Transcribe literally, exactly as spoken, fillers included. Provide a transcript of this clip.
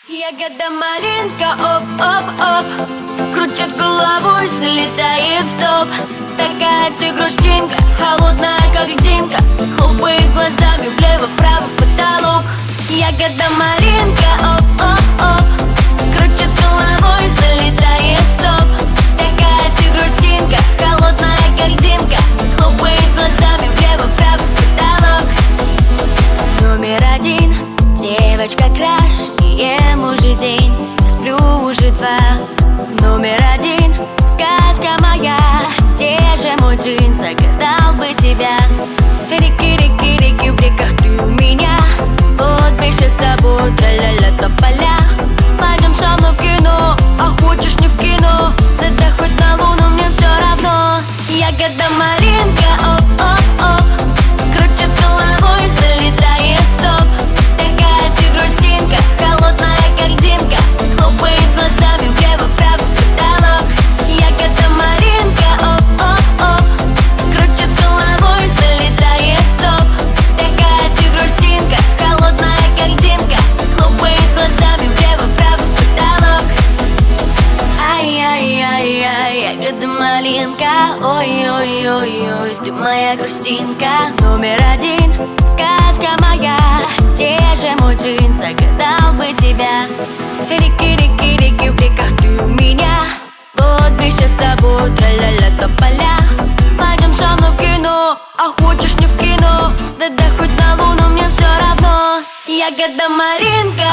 Ягода малинка, оп-оп-оп, крутит головой, залетает в топ. Такая ты грустинка, холодная как льдинка, хлопает глазами влево-вправо в потолок. Ягода малинка, оп-оп-оп, крутит головой, залетает в топ. Такая ты грустинка, холодная как льдинка, хлопает глазами влево-вправо в потолок. Номер один, девочка краш, ему же день, сплю уже два. Номер один, сказка моя, где же мой джин, загадал бы тебя. Реки, реки, реки, в реках ты у меня, вот бы сейчас с тобой, тра-ля-ля, тополя. Пойдем со мной в кино, а хочешь не в кино, да да хоть на луну, мне все равно. Ягода малинка, оп-оп-оп, крутит головой, залетает в топ. Такая ты грустинка, холодная как льдинка, хлопает глазами влево-вправо в потолок. Ягода малинка, оп-оп-оп, крутит головой, залетает в топ. Такая ты грустинка, холодная как льдинка, хлопает глазами влево-вправо в потолок. Ай-яй-яй-яй, ягода малинка, ой-ой-ой-ой, ты моя грустинка. Номер один, сказка моя, где же мой джин, загадал бы тебя. Реки, реки, реки, в реках ты у меня, вот бы сейчас с тобой, тра-ля-ля, тополя. Пойдем со мной в кино, а хочешь не в кино, да да хоть на луну, мне все равно. Ягода малинка,